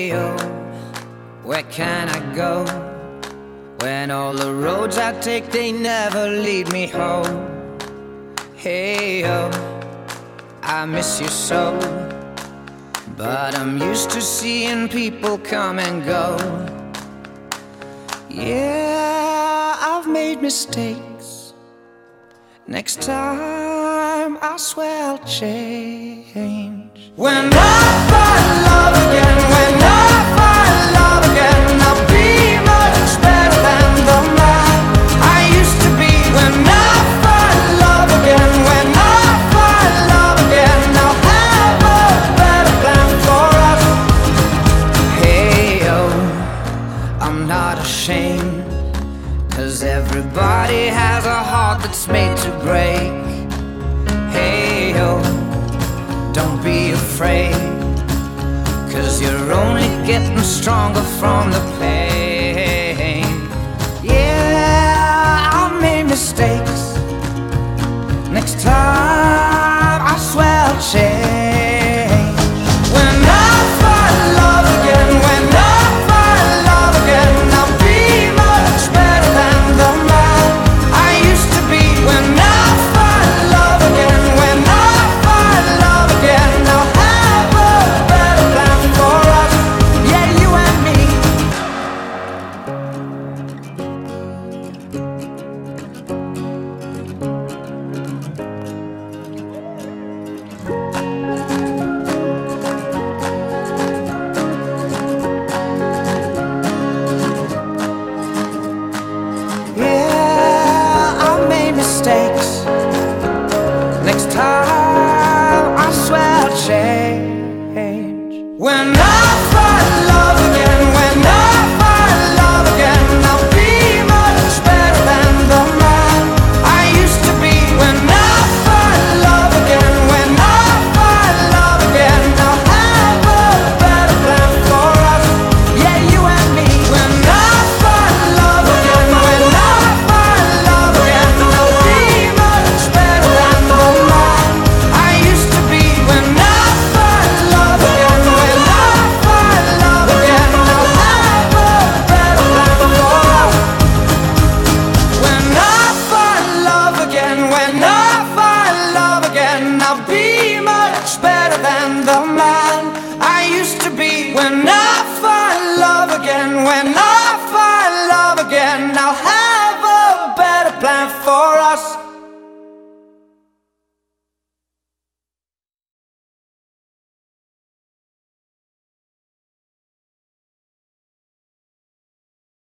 Hey, oh, where can I go when all the roads I take, they never lead me home? Hey, oh, I miss you so, but I'm used to seeing people come and go. Yeah, I've made mistakes. Next time, I swear I'll change. When I find love again, when I find love again, I'll be much better than the man I used to be. When I find love again, when I find love again, I'll have a better plan for us. Hey, oh, I'm not ashamed, 'cause everybody has a heart that's made to break. Hey, oh, don't be afraid, 'cause you're only getting stronger from the pain. Yeah, I made mistakes. Next time, I swear I'll change. When I find love again, when I find love again, I'll be much better than the man I used to be. When I find love again, when I find love again, I'll have a better plan for us. Yeah, you and me. Yeah, I made mistakes. Next time, I swear I'll change. When I find love again, when I find love again, I'll be much better than the man I used to be. When I find love again, when I find love again, I'll have a better plan for us. Yeah, you and me. When I find love again, when I find love again, I'll be much better than the man I used to be. When I find love again, when I find love again, I'll have a better plan for us. When I find love again, when I find love again, I'll be much better than the man I used to be. When I find love again, when I find love again, I'll have a better plan for us.